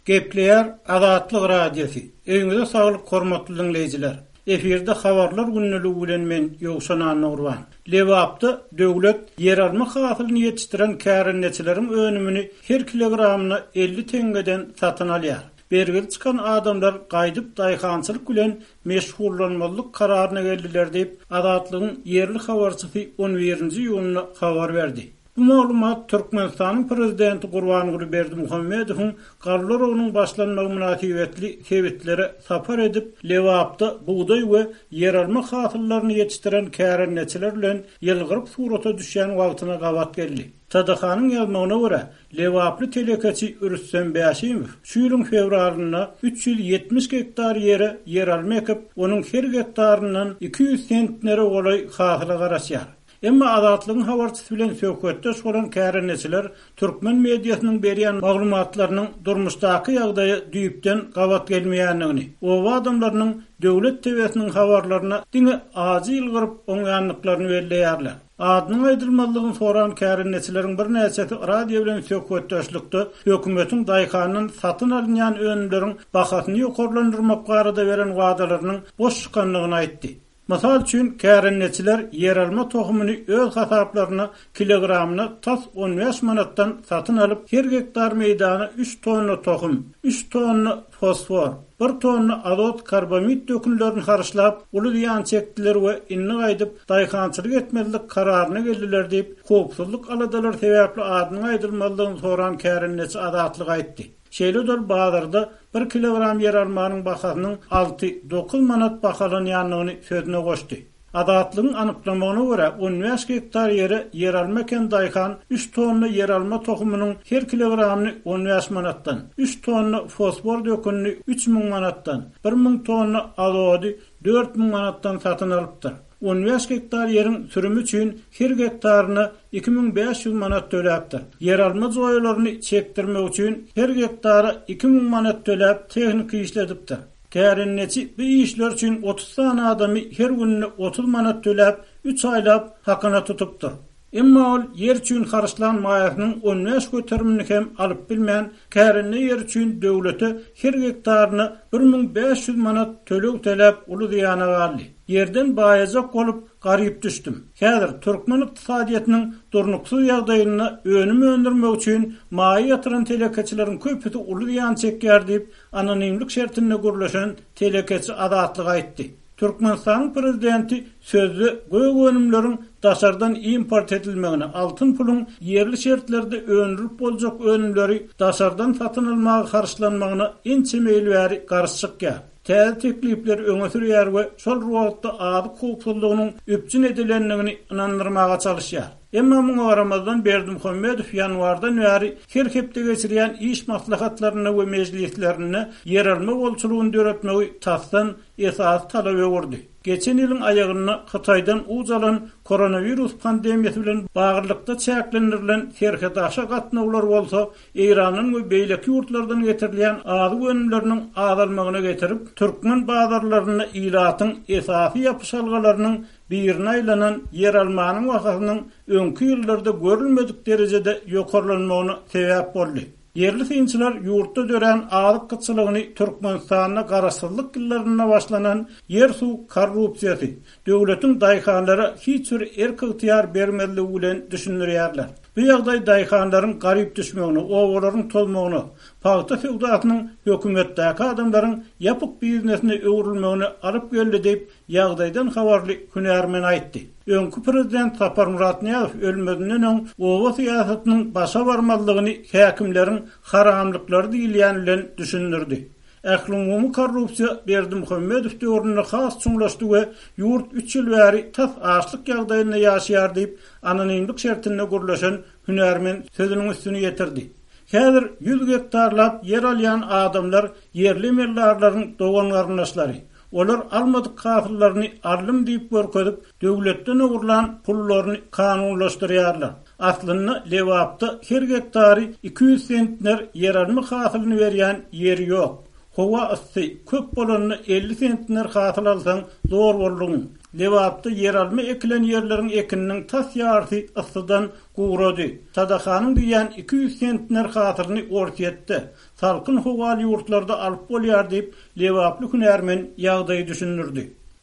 Gepleyer Azatlyk Radiosi. Öňüňizde saglyk hormatly dinleýijiler. Eferde habarlar günnüligi bilen men Ýowşan Nurwan. Lewapda döwlet ýeralma hasylyny ýetişdiren kärenneçileriň önümini her kilogramyna 50 tengeden satyn alýar. Bergil çıkan adamlar gaýdyp daýhançylyk bilen meşgullanmalyk kararyna geldiler diýip Azatlygyň ýerli habarçysy 11-nji ýylyna habar berdi. Bu maglumat Türkmenistanyň prezidenti Gurbanuly Berdimuhammedowyň Garlarowynyň başlanmagy münasibetli sebetlere sapar edip Lewapda buğday we ýeralma hasyllaryny ýetişdiren kärenneçiler bilen ýylgyryp surata düşýän wagtyna gawat geldi. Tadahanyň ýazmagyna görä, Lewaply telekeçi Ürüstem Bäşimow şu ýylyň fevralyna 370 hektar ýere ýeralma ekip, onuň her hektaryndan 200 sentnere golay hasyla garaşýar. Emma Azatlygyň habarçysy bilen söhbetde bolan kärenneçiler türkmen mediasynyň berýän maglumatlarynyň durmuşdaky ýagdaýy düýüpden gawat gelmeýändigini, o adamlarynyň döwlet tewesiniň habarlaryna diňe azy ýylgyryp oňýanlyklaryny belleýärler. Adynyň aýdylmalygyny soran kärenneçileriň bir näçesi radio bilen söhbetdeşlikde hökümetiň daýhanyň satyn alynýan önümleriň bahasyny ýokarlandyrmak barada beren wagdalarynyň boş çykanlygyny aýtdy. Masal üçin kärenneçiler ýeralma tohumyny öz hasaplaryna kilogramyna tas 15 manatdan satyn alyp, her hektar meýdana 3 tonna tohum, 3 tonna fosfor, 1 tonna azot karbamid dökümlerini haraşlap, uly diýan çekdiler we inni gaýdyp daýhançylyk etmelik kararyna geldiler diýip, howpsuzlyk aladalar sebäpli adynyň aýdylmalygyny soran kärenneçi Azatlyk aýtdy. Şeýledor bazarda 1 kilogram ýeralmanyň bahasynyň 6-9 manat bahalanýanlygyny sözüne goşdy. Azatlygyň anyklamagyna görä 15 hektar ýere ýeralma eken daýhan 3 tonna ýeralma tohumynyň her kilogramyny 15 manatdan, 3 tonna fosfor dökümini 3000 manatdan, 1000 tonna azody 4000 manatdan satyn alypdyr. 15 hektar ýeriň sürümü üçin her hektaryna 2500 manat töläpdir. Ýeralma joýlaryny çekdirmek üçin her hektara 2000 manat töläp tehnik işledipdir. Kärenneçi bu işler üçin 30 tane adamy her gününe 30 manat töläp 3 aýlap hakyna tutupdyr. Emma ol yer üçin haraşlanmaýanyň 15 göterimini hem alyp bilmän kärenne yer üçin döwlete her hektaryna 1500 manat töleg töläp uly diýana galdy. Yerden baýazak bolup garyp düşdüm. Häzir türkmen ykdysadyýatynyň durnuksuz ýagdaýyna önümi öndürmek üçin maýy ýatyran telekeçileriň köpüti uly diýan çekýär diýip anonimlik şertine gürleşen telekeçi Azatlyk aýtdy. Türkmenistan prezidenti sözlü göýük önümleriň daşardan import edilmegine, altyn pulun yerli şertlerde öndürüp boljak önümleri daşardan satyn almagy harçlanmagyna ençe meýilbäri garşykýar. Täze teklipler öňe sürýär we şol wagtda ady howpsuzlygynyň öpçün edilenligini inandyrmaga çalışýar. Emma muňa Ramazan Berdimuhammedow ýanwardan bäri her hepde geçirýän iş maslahatlaryna we mejlislerine ýeralma bolçulugyny döretmegi tasdan esas talap berdi. Geçen ýylyň aýagyna Hytaýdan uzalan koronavirus pandemiýasy bilen baglykda çäklendirilen serhetaşa gatnawlar bolsa, Iranyň we beýleki ýurtlardan getirilýän ady önümleriniň azalmagyna getirip, türkmen bazarlaryna ilatyň esasy ýapyşalgalarynyň birine aýlanan ýeralmanyň bahasynyň öňki ýyllarda görülmedik derejede ýokarlanmagyna sebäp boldy. Yerli synçylar ýurtda dören alyk gyçylygyny Türkmenistanyna garaşsyzlyk ýyllaryna başlanan yer suw korrupsiýasy, döwletiň daýhanlary hiç bir erkigtiýar bermediligi bilen düşünýärler. Bu ýagdaý daýhanlaryň garyp düşmegini, owalaryň tolmagyny, paýta sewdasynyň hökümetdäki adamlaryň ýapyk biznesine öwrülmegini alyp geldi diýip ýagdaýdan habarly Hünärmen aýtdy. Öňkü prezident Sapar Murat Niýazow ölmedinden öň owa syýasatynyň başa barmalygyny häkimleriň haramlyklary diýilýän bilen düşündirdi. Ählumumy korrupsiýa Berdimuhammedow döwrüne has çuňlaşdy we ýurt 3 ýyl bäri tas açlyk ýagdaýynda ýaşaýar diýip anonimlik şertine gürleşen Hünärmen sözüniň üstüne ýetirdi. Häzir 100 hektarlap yer alýan adamlar yerli millarlaryň doganlarnaşlary. Olar almadyk kafirlerini alym diýip görkezip, döwletden ogurlan pullaryny kanunlaşdyrýarlar. Aslynda Lewapda her hektary 200 sentner ýeralma hasylyny berýän ýeri ýok. Howa ysy köp bolanyny 50 sentner hasyl alsaň zor bolýar. Lewapda ýeralma ekilen ýerleriň ekininiň tas ýarty yssydan uğradı. Sadakanyň diýen 200 sentner hatyryny ortaytdy. Salkyn howal ýurtlarda alyp bolýar diýip lewaply hünärmen ýagdaý düşünürdi.